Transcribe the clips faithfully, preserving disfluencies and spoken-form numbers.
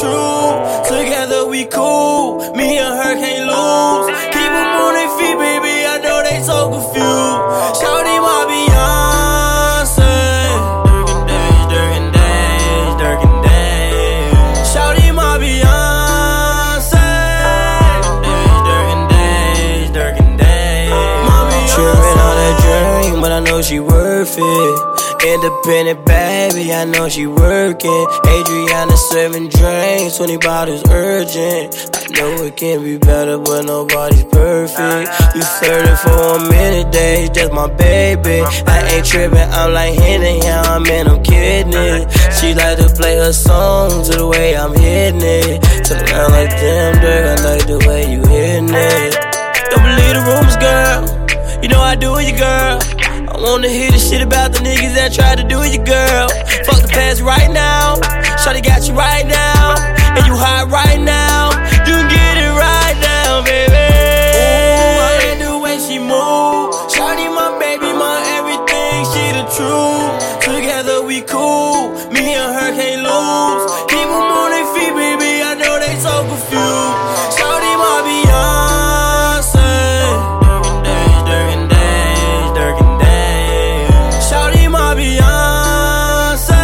truth. Together we cool, me and her can't lose. Keep them on their feet, baby, I know they so confused. Shawty my Beyonce. Durkin days, Durkin days, Durkin days. Shawty my Beyonce. Durkin days, Durkin days. My Beyonce. Trippin' on that drink, but I know she worth it. Independent baby, I know she working. Adriana serving drinks, twenty bottles urgent. I know it can be better, but nobody's perfect. You flirting for a minute, days, just my baby. I ain't tripping, I'm like Henny, yeah, I'm in, I'm kidding it. She like to play her songs to the way I'm hitting it. Turn around like damn, Dirk, I like the way you hitting it. Don't believe the rumors, girl. You know I do it, you girl. I wanna hear the shit about the niggas that tried to do you, girl. Fuck the past right now. Shawty got you right now. And you hot right now. You can get it right now, baby. Ooh, I like the way she move. Shawty my baby, my everything, she the truth. Together we cool, me and her can't lose. Keep them on their feet, baby, I know they so confused. Shawty my Beyonce. Durkin days, Durkin days. Shawty my Beyonce.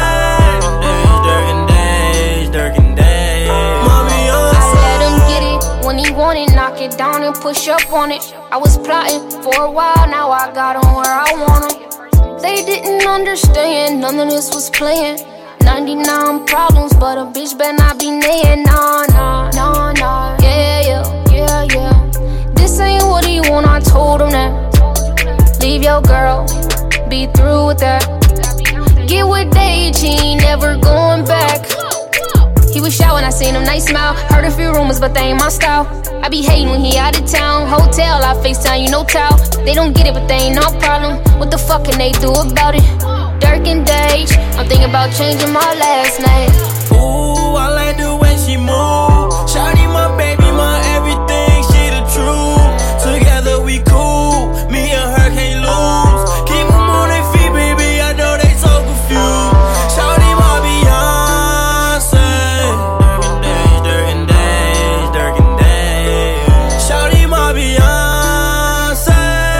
Durkin days, Durkin days. My Beyonce. I let him get it when he want it, knock it down and push up on it. I was plotting for a while, now I got him where I want him. They didn't understand, none of this was playing. ninety-nine problems, but a bitch better not be nayin'. Nah, nah, nah, nah. Yeah, yeah, yeah, yeah. This ain't what he want, I told him that. Leave your girl, be through with that. Get with Dage, he ain't never going back. He was shy when I seen him, nice smile. Heard a few rumors, but they ain't my style. I be hating when he out of town. Hotel, I FaceTime, you know towel. They don't get it, but they ain't no problem. What the fuck can they do about it? Durkin days, I'm thinking about changing my last name. Ooh, I like the way she move. Shawty my baby, my everything, she the truth. Together we cool, me and her can't lose. Keep them on their feet, baby, I know they so confused. Shawty my Beyonce. Durkin days, Durkin days, Shawty my Beyonce.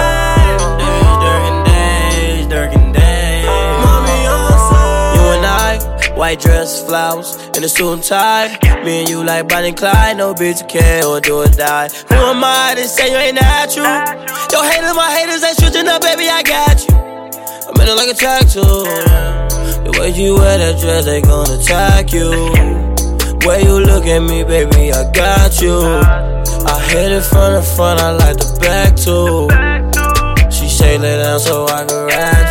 Durkin days, Durkin days. My Beyonce. You and I, white dress, flowers, and a suit and tie. Me and you like Bonnie and Clyde, no bitch you can or do or die. Who am I to say you ain't natural? Your haters, my haters ain't shooting up, baby, I got you. I'm in it like a tattoo. The way you wear that dress, they gon' attack you. Way you look at me, baby, I got you. I hit it from the front, I like the back too. She say lay down so I can ride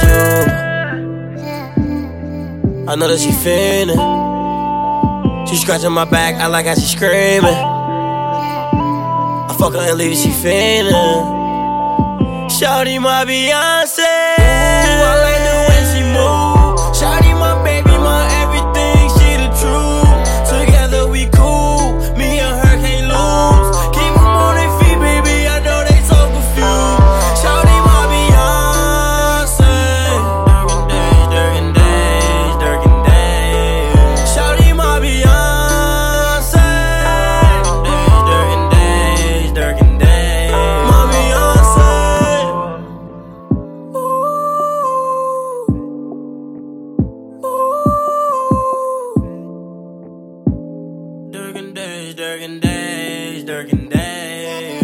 you. I know that she feelin'. She scratching my back, I like how she screaming. I fuck her and leave it, she feelin'. Shawty my Beyonce. Ooh, I like the way she move. Shawty my baby, my everything, she the truth. Together we cool, me and her can't lose. Keep them on their feet, baby, I know they so confused. Shawty my Beyonce. Durkin days, Durkin days, Shawty my Beyonce. Durkin days, Durkin days, my Beyonce. Durkin days, Durkin days, Durkin days.